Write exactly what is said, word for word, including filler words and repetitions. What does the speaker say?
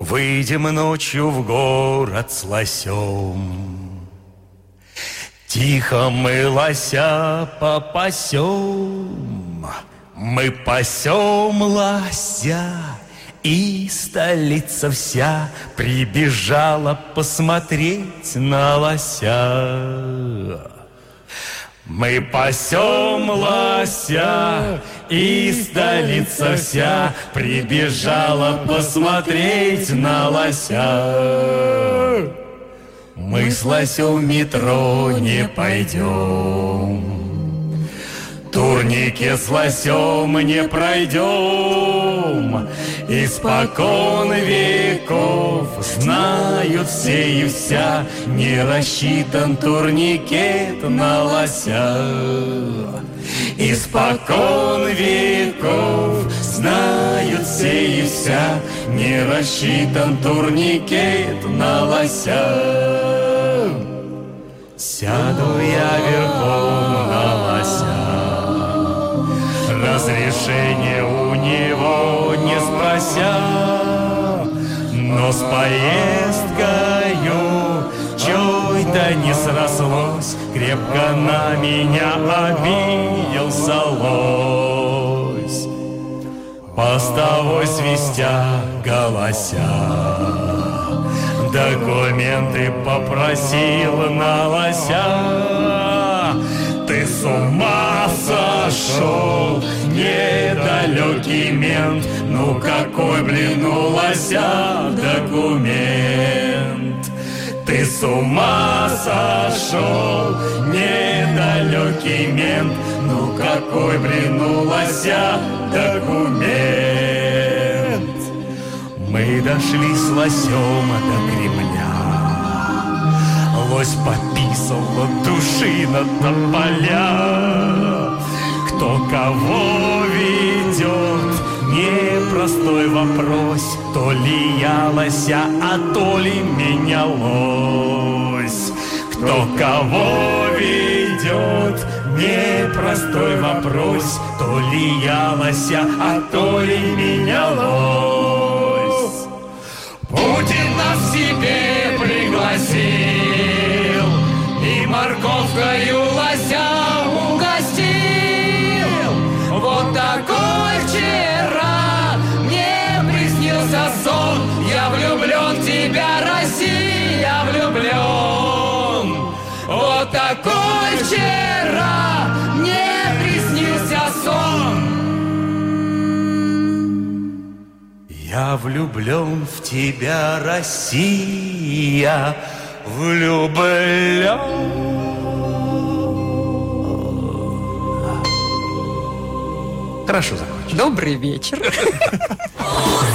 Выйдем ночью в город с лосем. Тихо мы лося попасем. Мы пасем лося, и столица вся прибежала посмотреть на лося. Мы пасем лося, и столица вся прибежала посмотреть на лося. Мы с лосем в метро не пойдем, турники с лосем не пройдем. Испокон веков знают все и вся, не рассчитан турникет на лося. Испокон веков знают все и вся, не рассчитан турникет на лося. Сяду я верхом на лося, разрешение у него не спрося, но с поездкою чой-то не срослось, крепко на меня обиделся лось. Постовой свистя голося, документы попросил на лося. Ты с ума сошел, недалекий мент, ну какой, блин, у лося документ? Ты с ума сошел, недалекий мент, ну какой, блин, у лося документ? Мы дошли с лосем до Кремля, лось пописал от души на тополя. Кто кого ведет, непростой вопрос, то ли я лося, а то ли меня лось. Кто кого ведет, непростой вопрос, то ли я лося, а то ли меня лось. Путин нас к себе пригласил и морковкою лося угостил. Вот такой вчера мне приснился сон. Я влюблен в тебя, Россия, я влюблен. Вот такой вчера мне приснился сон. Я влюблен в тебя, Россия, влюблен. Хорошо закончил. Добрый вечер.